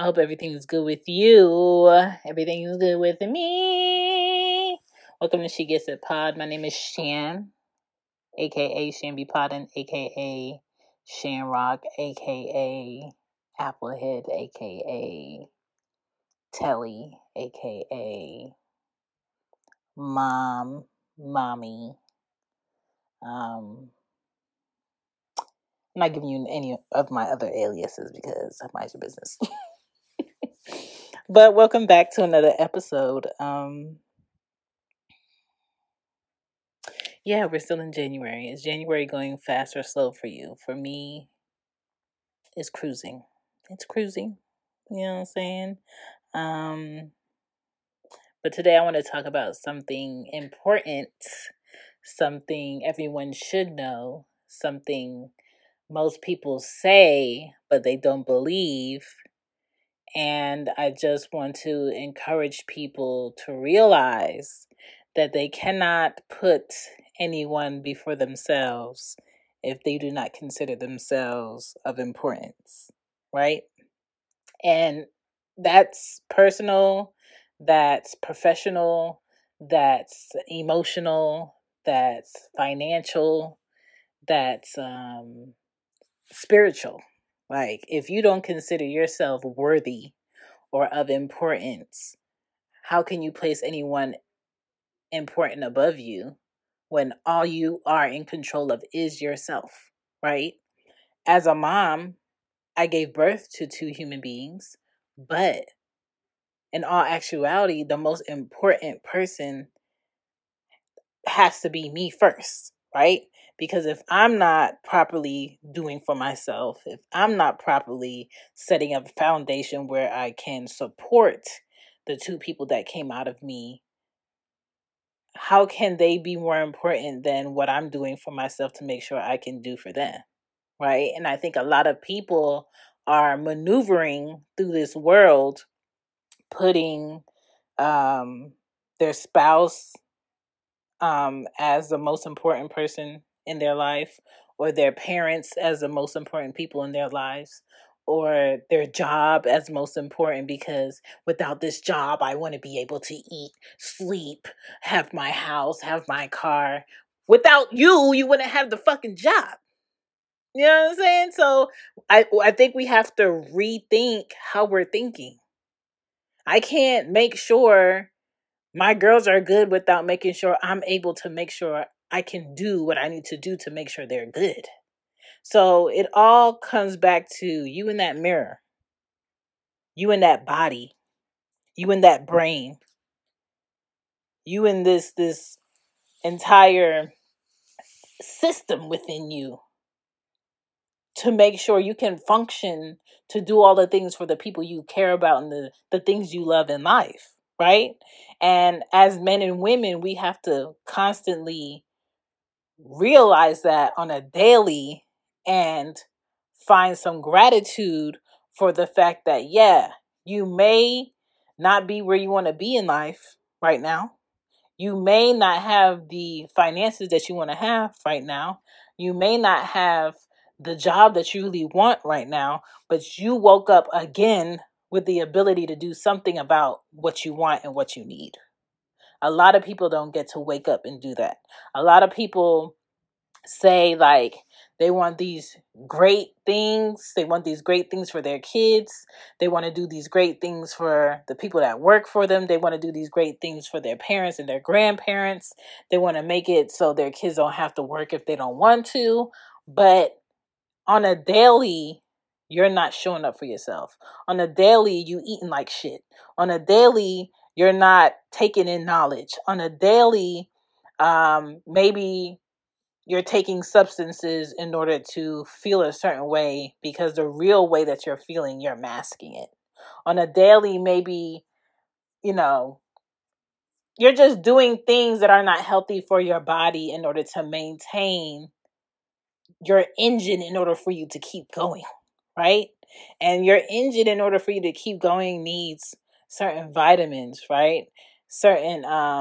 hope everything's good with you. Everything's good with me. Welcome to She Gets It Pod. My name is Shan, aka Shan B Podden, aka Shan Rock, aka Applehead, aka Telly, aka Mommy. I'm not giving you any of my other aliases because I mind your business. But welcome back to another episode. Yeah, we're still in January. Is January going fast or slow for you? For me, it's cruising. It's cruising. You know what I'm saying? But today I want to talk about something important, something everyone should know, something most people say, but they don't believe. And I just want to encourage people to realize that they cannot put anyone before themselves if they do not consider themselves of importance, right? And that's personal, that's professional, that's emotional, that's financial, that's spiritual. Like, if you don't consider yourself worthy or of importance, how can you place anyone important above you when all you are in control of is yourself, right? As a mom, I gave birth to 2 human beings, but in all actuality, the most important person has to be me first, right? Because if I'm not properly doing for myself, if I'm not properly setting up a foundation where I can support the 2 people that came out of me, how can they be more important than what I'm doing for myself to make sure I can do for them, right? And I think a lot of people are maneuvering through this world, putting their spouse as the most important person in their life, or their parents as the most important people in their lives, or their job as most important, because without this job, I want to be able to eat, sleep, have my house, have my car. Without you, you wouldn't have the fucking job. You know what I'm saying? So I think we have to rethink how we're thinking. I can't make sure my girls are good without making sure I'm able to make sure I can do what I need to do to make sure they're good. So it all comes back to you in that mirror, you in that body, you in that brain, you in this entire system within you, to make sure you can function to do all the things for the people you care about and the things you love in life, right? And as men and women, we have to constantly realize that on a daily, and find some gratitude for the fact that, yeah, you may not be where you want to be in life right now. You may not have the finances that you want to have right now. You may not have the job that you really want right now, but you woke up again with the ability to do something about what you want and what you need. A lot of people don't get to wake up and do that. A lot of people say, like, they want these great things. They want these great things for their kids. They want to do these great things for the people that work for them. They want to do these great things for their parents and their grandparents. They want to make it so their kids don't have to work if they don't want to. But on a daily, you're not showing up for yourself. On a daily, you eating like shit. On a daily, you're not taking in knowledge. On a daily, maybe you're taking substances in order to feel a certain way, because the real way that you're feeling, you're masking it. On a daily, maybe, you're just doing things that are not healthy for your body in order to maintain your engine, in order for you to keep going, right? And your engine, in order for you to keep going, needs certain vitamins, right? Certain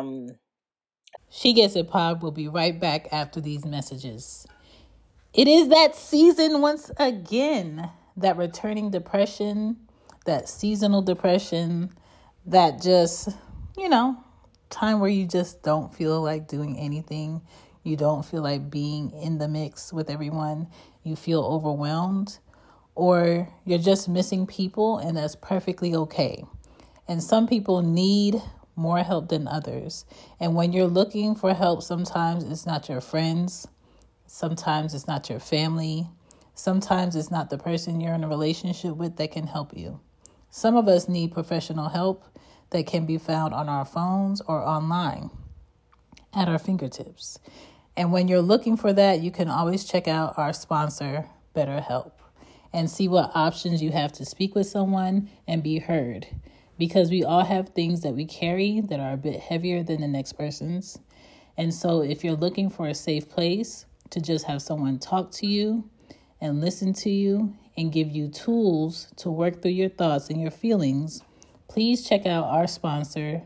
She Gets It Pod will be right back after these messages. It is that season once again, that returning depression, that seasonal depression, that just, you know, time where you just don't feel like doing anything. You don't feel like being in the mix with everyone. You feel overwhelmed, or you're just missing people, and that's perfectly okay. And some people need more help than others. And when you're looking for help, sometimes it's not your friends. Sometimes it's not your family. Sometimes it's not the person you're in a relationship with that can help you. Some of us need professional help that can be found on our phones or online at our fingertips. And when you're looking for that, you can always check out our sponsor, BetterHelp, and see what options you have to speak with someone and be heard. Because we all have things that we carry that are a bit heavier than the next person's. And so if you're looking for a safe place to just have someone talk to you and listen to you and give you tools to work through your thoughts and your feelings, please check out our sponsor,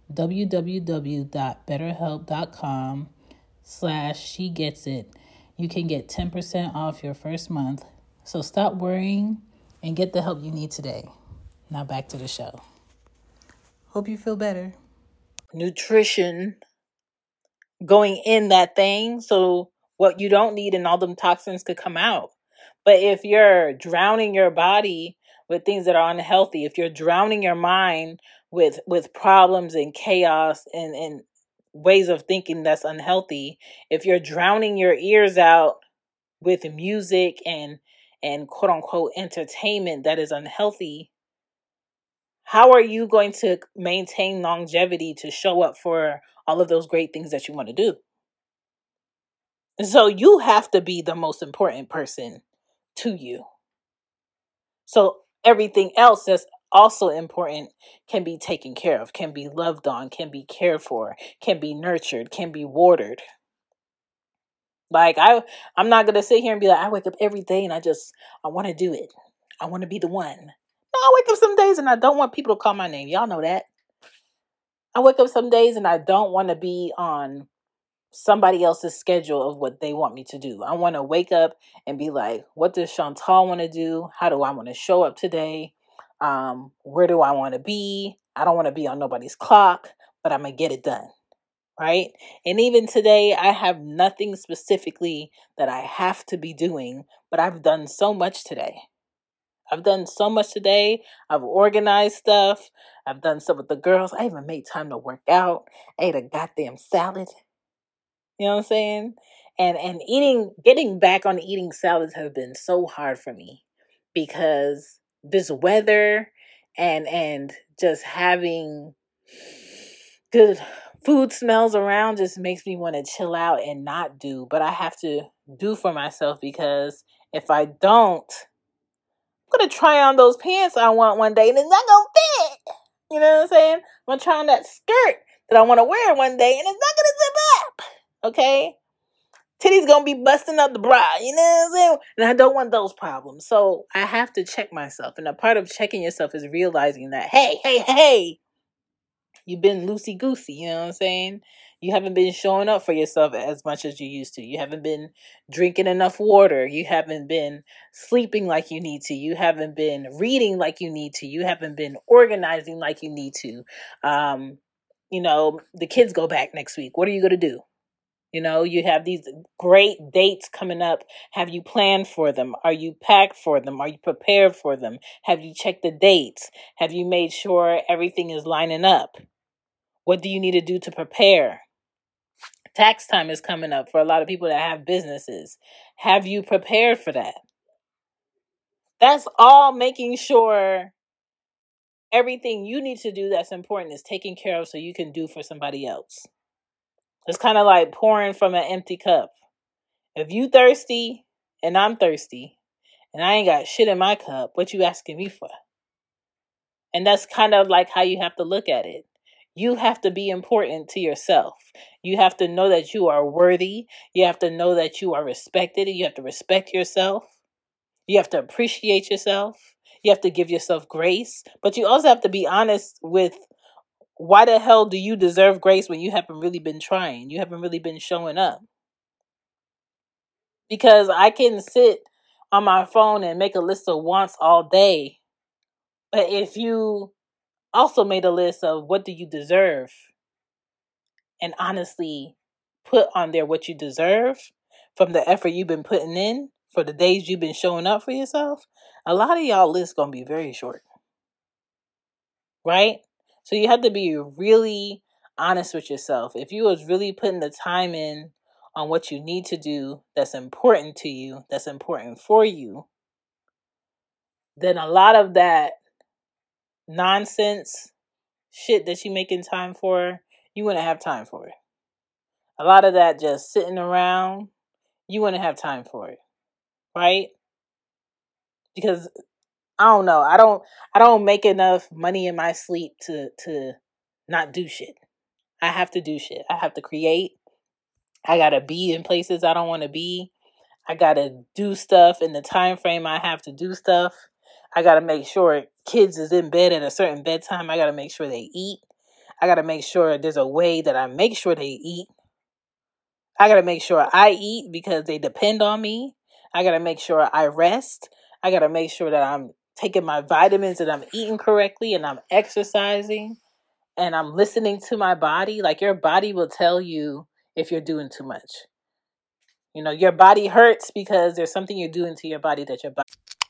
www.betterhelp.com/SheGetsIt. You can get 10% off your first month. So stop worrying and get the help you need today. Now back to the show. Hope you feel better. Nutrition going in that thing, so what you don't need and all them toxins could come out. But if you're drowning your body with things that are unhealthy, if you're drowning your mind with problems and chaos and ways of thinking that's unhealthy, if you're drowning your ears out with music and quote unquote entertainment that is unhealthy, how are you going to maintain longevity to show up for all of those great things that you want to do? So you have to be the most important person to you. So everything else that's also important can be taken care of, can be loved on, can be cared for, can be nurtured, can be watered. Like I'm not going to sit here and be like, I wake up every day and I want to do it. I want to be the one. No, I wake up some days and I don't want people to call my name. Y'all know that. I wake up some days and I don't want to be on somebody else's schedule of what they want me to do. I want to wake up and be like, what does Chantal want to do? How do I want to show up today? Where do I want to be? I don't want to be on nobody's clock, but I'm going to get it done. Right? And even today, I have nothing specifically that I have to be doing, but I've done so much today. I've done so much today. I've organized stuff. I've done stuff with the girls. I even made time to work out. I ate a goddamn salad. You know what I'm saying? And getting back on eating salads has been so hard for me because this weather and just having good food smells around just makes me want to chill out and not do. But I have to do for myself, because if I don't, I'm going to try on those pants I want one day and it's not going to fit. You know what I'm saying? I'm going to try on that skirt that I want to wear one day and it's not going to zip up. Okay? Titty's going to be busting up the bra. You know what I'm saying? And I don't want those problems. So I have to check myself. And a part of checking yourself is realizing that, hey, you've been loosey-goosey. You know what I'm saying? You haven't been showing up for yourself as much as you used to. You haven't been drinking enough water. You haven't been sleeping like you need to. You haven't been reading like you need to. You haven't been organizing like you need to. The kids go back next week. What are you going to do? You have these great dates coming up. Have you planned for them? Are you packed for them? Are you prepared for them? Have you checked the dates? Have you made sure everything is lining up? What do you need to do to prepare? Tax time is coming up for a lot of people that have businesses. Have you prepared for that? That's all making sure everything you need to do that's important is taken care of so you can do for somebody else. It's kind of like pouring from an empty cup. If you thirsty and I'm thirsty and I ain't got shit in my cup, what you asking me for? And that's kind of like how you have to look at it. You have to be important to yourself. You have to know that you are worthy. You have to know that you are respected. You have to respect yourself. You have to appreciate yourself. You have to give yourself grace. But you also have to be honest with, why the hell do you deserve grace when you haven't really been trying? You haven't really been showing up. Because I can sit on my phone and make a list of wants all day, But if you also made a list of what do you deserve and honestly put on there what you deserve from the effort you've been putting in for the days you've been showing up for yourself, a lot of y'all lists going to be very short. Right? So you have to be really honest with yourself. If you was really putting the time in on what you need to do that's important to you, that's important for you, then a lot of that nonsense shit that you making time for, you wouldn't have time for it. A lot of that just sitting around, you wouldn't have time for it. Right? Because I don't know. I don't make enough money in my sleep to not do shit. I have to do shit. I have to create. I gotta be in places I don't want to be. I gotta do stuff in the time frame I have to do stuff. I gotta make sure kids is in bed at a certain bedtime. I gotta make sure they eat. I gotta make sure there's a way that I make sure they eat. I gotta make sure I eat because they depend on me. I gotta make sure I rest. I gotta make sure that I'm taking my vitamins and I'm eating correctly and I'm exercising and I'm listening to my body. Like, your body will tell you if you're doing too much. You know, your body hurts because there's something you're doing to your body that your body.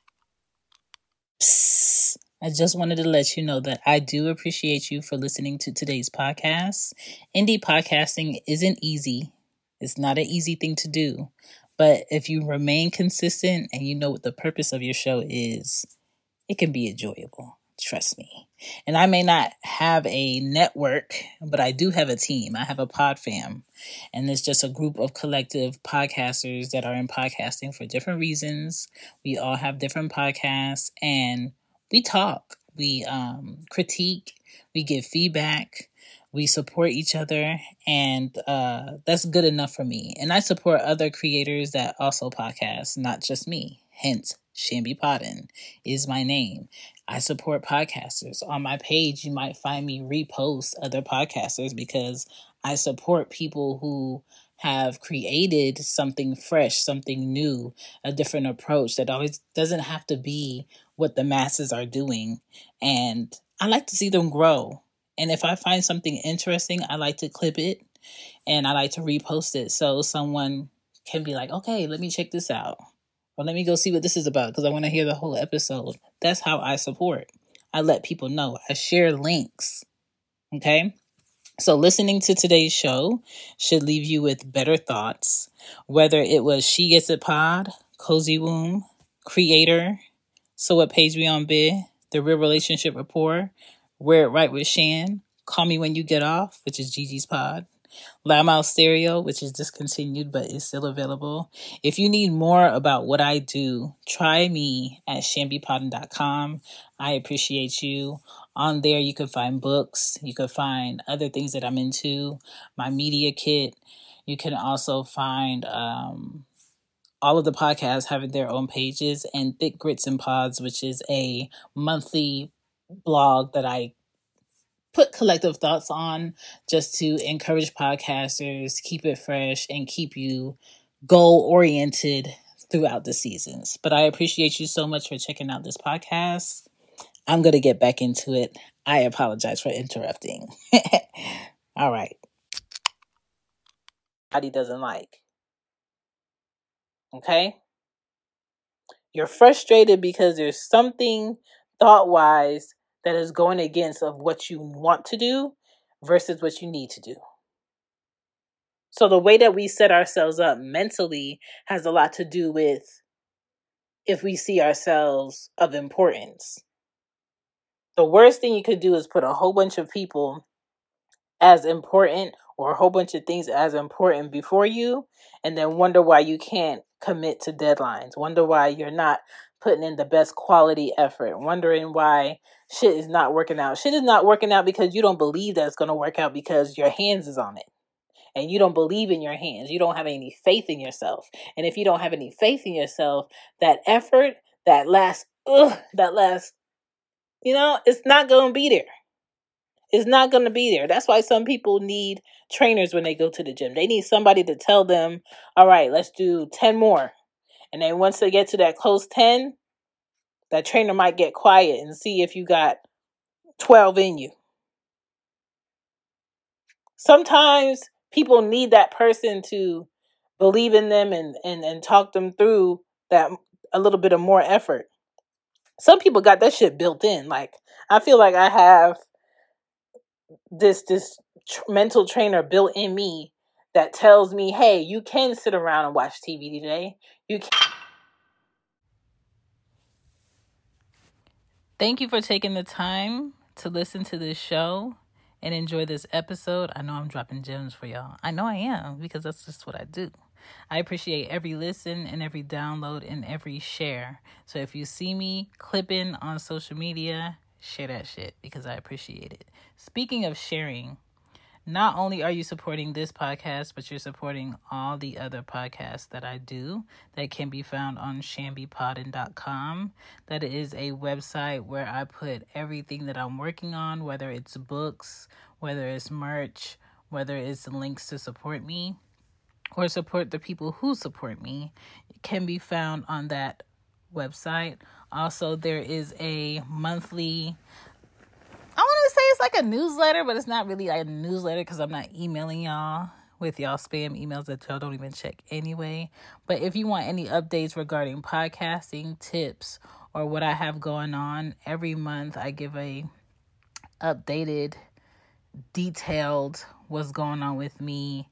Psst. I just wanted to let you know that I do appreciate you for listening to today's podcast. Indie podcasting isn't easy. It's not an easy thing to do. But if you remain consistent and you know what the purpose of your show is, it can be enjoyable. Trust me. And I may not have a network, but I do have a team. I have a pod fam. And it's just a group of collective podcasters that are in podcasting for different reasons. We all have different podcasts and we talk. We critique. We give feedback. We support each other, and that's good enough for me. And I support other creators that also podcast, not just me. Hence, Shambi Podden is my name. I support podcasters. On my page, you might find me repost other podcasters because I support people who have created something fresh, something new, a different approach that always doesn't have to be what the masses are doing. And I like to see them grow. And if I find something interesting, I like to clip it and I like to repost it so someone can be like, okay, let me check this out. Or let me go see what this is about because I want to hear the whole episode. That's how I support. I let people know. I share links. Okay? So listening to today's show should leave you with better thoughts. Whether it was She Gets It Pod, Cozy Womb, Creator, So What Page We On Bid, The Real Relationship Rapport, Wear It Right with Shan, Call Me When You Get Off, which is Gigi's pod, Loudmouth Stereo, which is discontinued but is still available. If you need more about what I do, try me at shambipodden.com. I appreciate you. On there, you can find books. You can find other things that I'm into, my media kit. You can also find all of the podcasts having their own pages, and Thick Grits and Pods, which is a monthly blog that I put collective thoughts on just to encourage podcasters, keep it fresh, and keep you goal-oriented throughout the seasons. But I appreciate you so much for checking out this podcast. I'm going to get back into it. I apologize for interrupting. All right. Body doesn't like. Okay? You're frustrated because there's something thought-wise that is going against of what you want to do versus what you need to do. So the way that we set ourselves up mentally has a lot to do with if we see ourselves of importance. The worst thing you could do is put a whole bunch of people as important or a whole bunch of things as important before you and then wonder why you can't commit to deadlines. Wonder why you're not putting in the best quality effort. Wondering why shit is not working out. Shit is not working out because you don't believe that it's going to work out because your hands is on it. And you don't believe in your hands. You don't have any faith in yourself. And if you don't have any faith in yourself, that effort, that last, it's not going to be there. It's not going to be there. That's why some people need trainers when they go to the gym. They need somebody to tell them, all right, let's do 10 more. And then once they get to that close 10, that trainer might get quiet and see if you got 12 in you. Sometimes people need that person to believe in them and talk them through that a little bit of more effort. Some people got that shit built in. Like, I feel like I have this mental trainer built in me that tells me, hey, you can sit around and watch TV today. You can. Thank you for taking the time to listen to this show and enjoy this episode. I know I'm dropping gems for y'all. I know I am, because that's just what I do. I appreciate every listen and every download and every share. So if you see me clipping on social media, share that shit, because I appreciate it. Speaking of sharing, not only are you supporting this podcast, but you're supporting all the other podcasts that I do that can be found on shambypodden.com. That is a website where I put everything that I'm working on, whether it's books, whether it's merch, whether it's links to support me or support the people who support me. It can be found on that website. Also, there is a monthly, I want to say it's like a newsletter, but it's not really like a newsletter because I'm not emailing y'all with y'all spam emails that y'all don't even check anyway. But if you want any updates regarding podcasting, tips, or what I have going on, every month I give a updated, detailed what's going on with me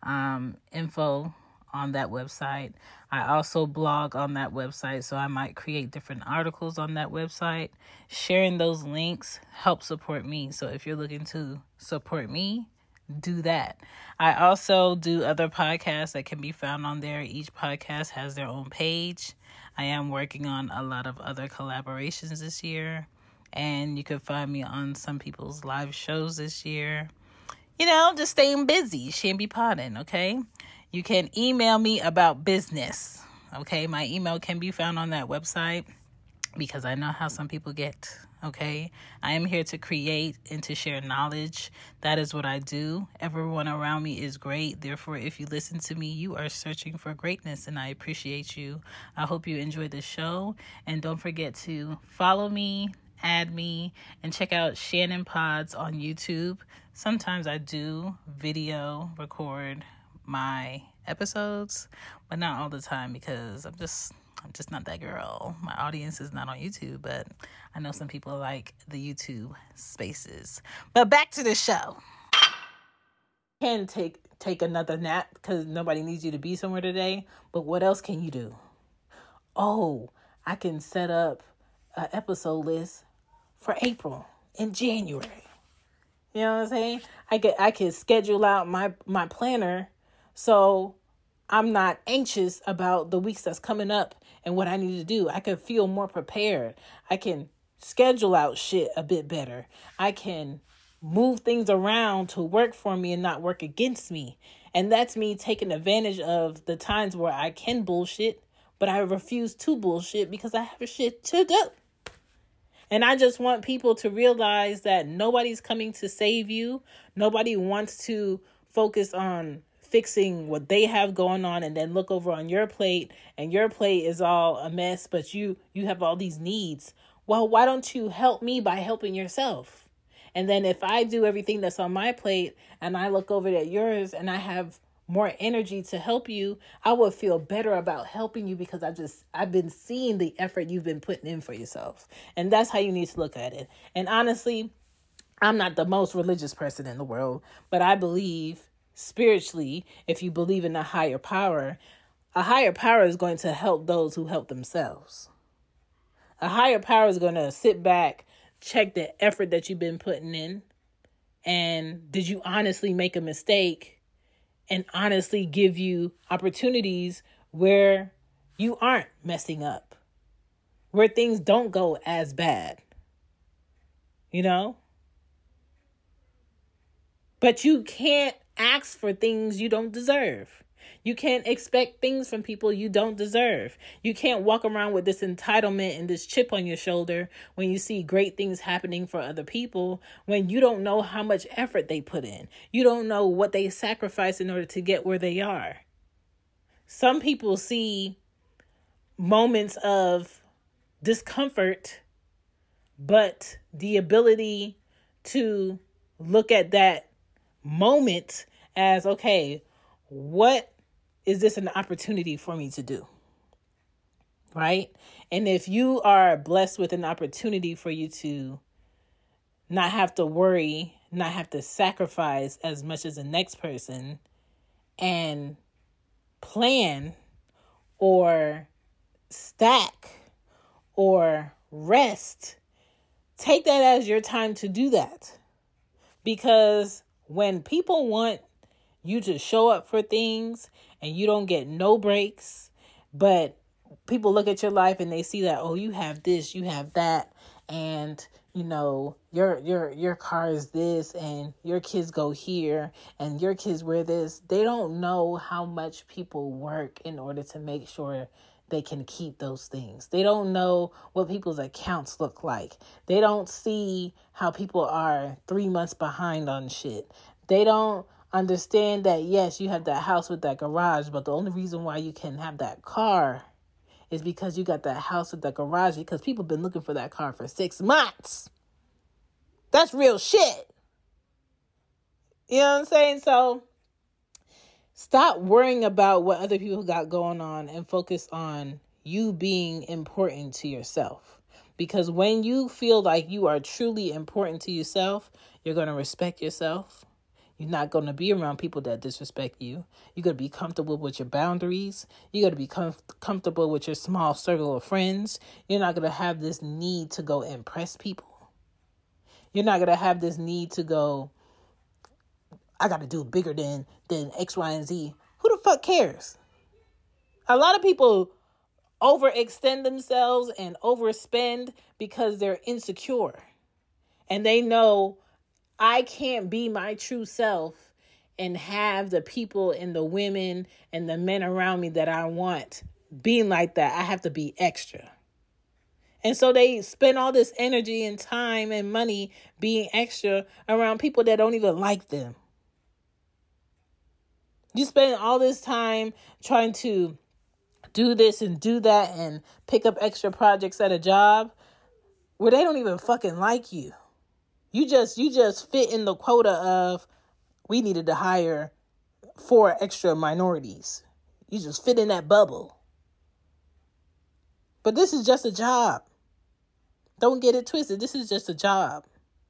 info on that website. I also blog on that website, so I might create different articles on that website. Sharing those links helps support me. So if you're looking to support me, do that. I also do other podcasts that can be found on there. Each podcast has their own page. I am working on a lot of other collaborations this year, and you can find me on some people's live shows this year. You know, just staying busy. Shamby Podden, okay? You can email me about business, okay? My email can be found on that website because I know how some people get, okay? I am here to create and to share knowledge. That is what I do. Everyone around me is great. Therefore, if you listen to me, you are searching for greatness, and I appreciate you. I hope you enjoy the show, and don't forget to follow me, add me, and check out Shannon Pods on YouTube. Sometimes I do video record my episodes, but not all the time because I'm just not that girl. My audience is not on YouTube, but I know some people like the YouTube spaces. But back to the show. You can take another nap because nobody needs you to be somewhere today, but what else can you do? Oh, I can set up an episode list for April and January. You know what I'm saying? I can schedule out my planner so I'm not anxious about the weeks that's coming up and what I need to do. I can feel more prepared. I can schedule out shit a bit better. I can move things around to work for me and not work against me. And that's me taking advantage of the times where I can bullshit, but I refuse to bullshit because I have shit to do. And I just want people to realize that nobody's coming to save you. Nobody wants to focus on fixing what they have going on and then look over on your plate and your plate is all a mess, but you have all these needs. Well, why don't you help me by helping yourself? And then if I do everything that's on my plate and I look over at yours and I have more energy to help you, I will feel better about helping you because I've been seeing the effort you've been putting in for yourself. And that's how you need to look at it. And honestly, I'm not the most religious person in the world, but I believe spiritually, if you believe in a higher power is going to help those who help themselves. A higher power is going to sit back, check the effort that you've been putting in, and did you honestly make a mistake, and honestly give you opportunities where you aren't messing up, where things don't go as bad, you know? But you can't ask for things you don't deserve. You can't expect things from people you don't deserve. You can't walk around with this entitlement and this chip on your shoulder when you see great things happening for other people, when you don't know how much effort they put in. You don't know what they sacrifice in order to get where they are. Some people see moments of discomfort, but the ability to look at that moment as, okay, what is this an opportunity for me to do? Right? And if you are blessed with an opportunity for you to not have to worry, not have to sacrifice as much as the next person, and plan or stack or rest, take that as your time to do that. Because when people want you to show up for things and you don't get no breaks, but people look at your life and they see that, oh, you have this, you have that, and you know, your car is this, and your kids go here, and your kids wear this. They don't know how much people work in order to make sure they can keep those things. They don't know what people's accounts look like. They don't see how people are 3 months behind on shit. They don't understand that, yes, you have that house with that garage, but the only reason why you can have that car is because you got that house with that garage, because people have been looking for that car for 6 months. That's real shit. You know what I'm saying? So stop worrying about what other people got going on and focus on you being important to yourself. Because when you feel like you are truly important to yourself, you're going to respect yourself. You're not going to be around people that disrespect you. You're going to be comfortable with your boundaries. You're going to be comfortable with your small circle of friends. You're not going to have this need to go impress people. You're not going to have this need to go, I got to do bigger than X, Y, and Z. Who the fuck cares? A lot of people overextend themselves and overspend because they're insecure. And they know, I can't be my true self and have the people and the women and the men around me that I want being like that. I have to be extra. And so they spend all this energy and time and money being extra around people that don't even like them. You spend all this time trying to do this and do that and pick up extra projects at a job where they don't even fucking like you. You just fit in the quota of, we needed to hire 4 extra minorities. You just fit in that bubble. But this is just a job. Don't get it twisted. This is just a job.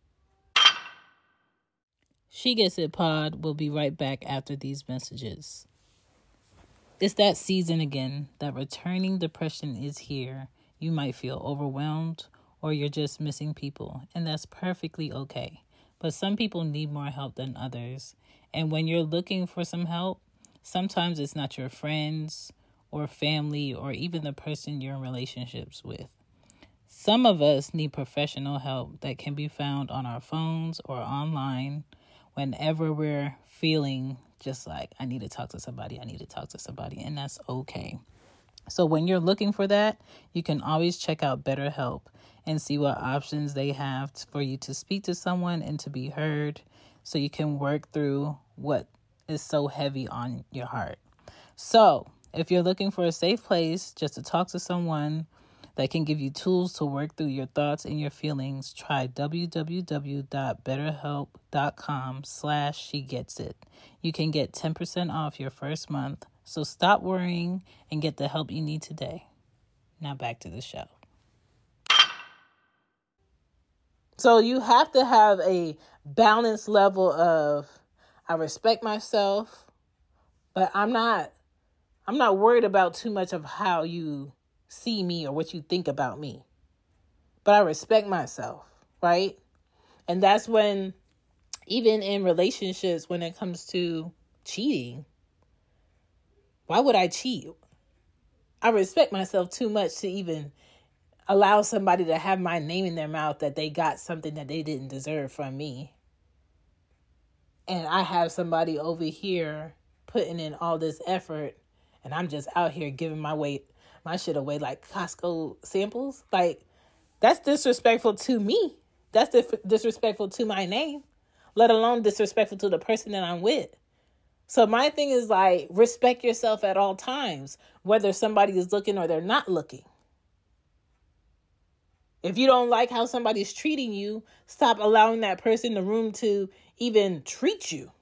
She Gets It Pod will be right back after these messages. It's that season again. That returning depression is here. You might feel overwhelmed, or you're just missing people, and that's perfectly okay. But some people need more help than others. And when you're looking for some help, sometimes it's not your friends or family or even the person you're in relationships with. Some of us need professional help that can be found on our phones or online whenever we're feeling just like, I need to talk to somebody, and that's okay. So when you're looking for that, you can always check out BetterHelp and see what options they have for you to speak to someone and to be heard, so you can work through what is so heavy on your heart. So if you're looking for a safe place just to talk to someone that can give you tools to work through your thoughts and your feelings, try www.betterhelp.com/SheGetsIt. You can get 10% off your first month. So stop worrying and get the help you need today. Now back to the show. So you have to have a balanced level of, I respect myself, but I'm not worried about too much of how you see me or what you think about me. But I respect myself, right? And that's when, even in relationships, when it comes to cheating, why would I cheat? I respect myself too much to even allow somebody to have my name in their mouth that they got something that they didn't deserve from me. And I have somebody over here putting in all this effort, and I'm just out here giving my shit away like Costco samples. Like, that's disrespectful to me. That's disrespectful to my name, let alone disrespectful to the person that I'm with. So my thing is, like, respect yourself at all times, whether somebody is looking or they're not looking. If you don't like how somebody's treating you, stop allowing that person the room to even treat you.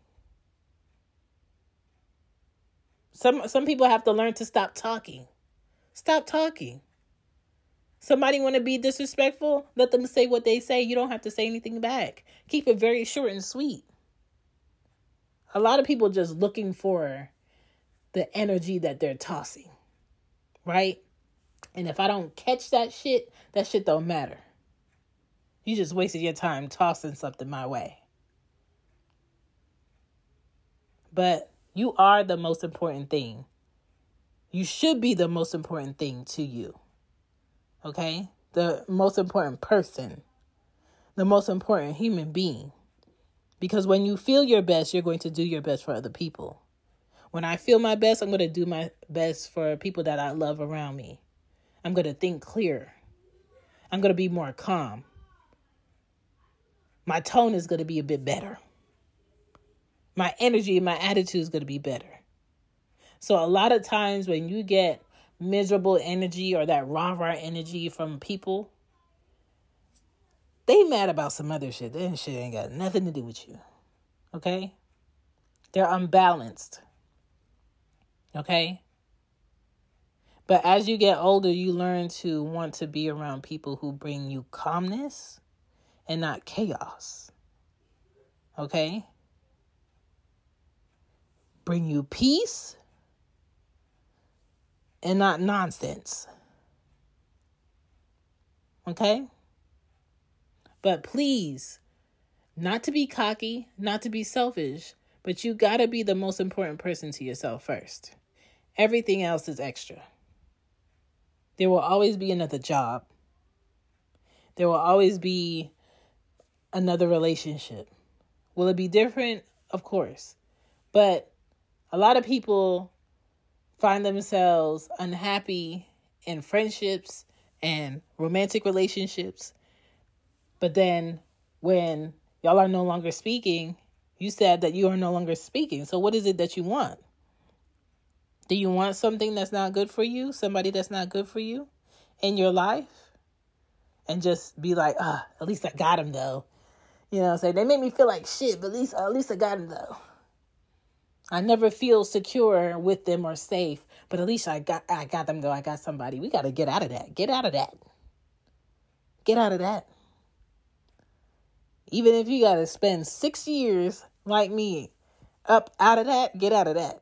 Some people have to learn to stop talking. Stop talking. Somebody want to be disrespectful? Let them say what they say. You don't have to say anything back. Keep it very short and sweet. A lot of people just looking for the energy that they're tossing, right? And if I don't catch that shit don't matter. You just wasted your time tossing something my way. But you are the most important thing. You should be the most important thing to you. Okay? The most important person. The most important human being. Because when you feel your best, you're going to do your best for other people. When I feel my best, I'm going to do my best for people that I love around me. I'm going to think clear. I'm going to be more calm. My tone is going to be a bit better. My energy and my attitude is going to be better. So a lot of times when you get miserable energy or that rah-rah energy from people, they mad about some other shit. That shit ain't got nothing to do with you. Okay? They're unbalanced. Okay? But as you get older, you learn to want to be around people who bring you calmness and not chaos. Okay? Bring you peace and not nonsense. Okay? But please, not to be cocky, not to be selfish, but you gotta be the most important person to yourself first. Everything else is extra. There will always be another job. There will always be another relationship. Will it be different? Of course. But a lot of people find themselves unhappy in friendships and romantic relationships. But then when y'all are no longer speaking, you said that you are no longer speaking. So what is it that you want? Do you want something that's not good for you? Somebody that's not good for you in your life? And just be like, at least I got him though. You know what I'm saying? They make me feel like shit, but at least I got him though. I never feel secure with them or safe, but at least I got them though. I got somebody. We got to get out of that. Get out of that. Get out of that. Even if you got to spend 6 years like me up out of that, get out of that.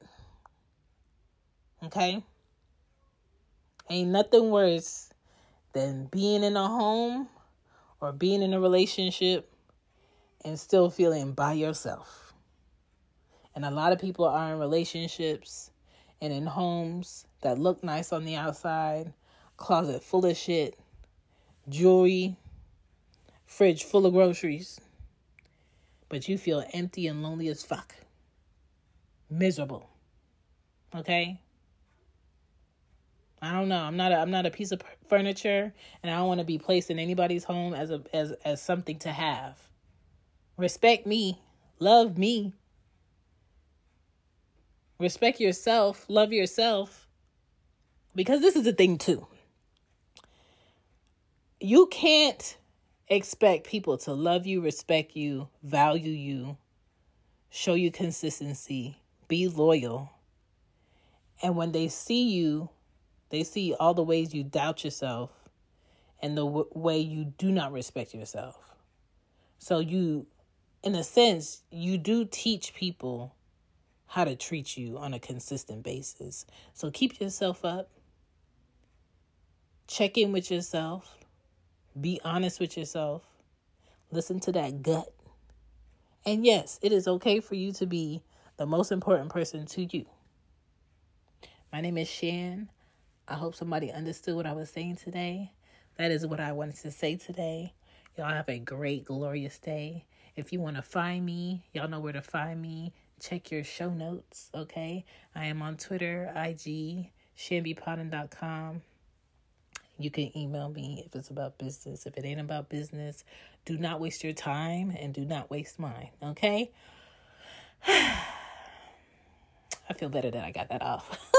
Okay? Ain't nothing worse than being in a home or being in a relationship and still feeling by yourself. And a lot of people are in relationships and in homes that look nice on the outside, closet full of shit, jewelry, fridge full of groceries, but you feel empty and lonely as fuck. Miserable. Okay? I don't know. I'm not a piece of furniture, and I don't want to be placed in anybody's home as something to have. Respect me. Love me. Respect yourself. Love yourself. Because this is the thing too. You can't expect people to love you, respect you, value you, show you consistency, be loyal. And when they see you, they see all the ways you doubt yourself and the way you do not respect yourself. So you, in a sense, you do teach people how to treat you on a consistent basis. So keep yourself up. Check in with yourself. Be honest with yourself. Listen to that gut. And yes, it is okay for you to be the most important person to you. My name is Shan. I hope somebody understood what I was saying today. That is what I wanted to say today. Y'all have a great, glorious day. If you want to find me, y'all know where to find me. Check your show notes, okay? I am on Twitter, IG, shanbypotton.com. You can email me if it's about business. If it ain't about business, do not waste your time and do not waste mine, okay? I feel better that I got that off.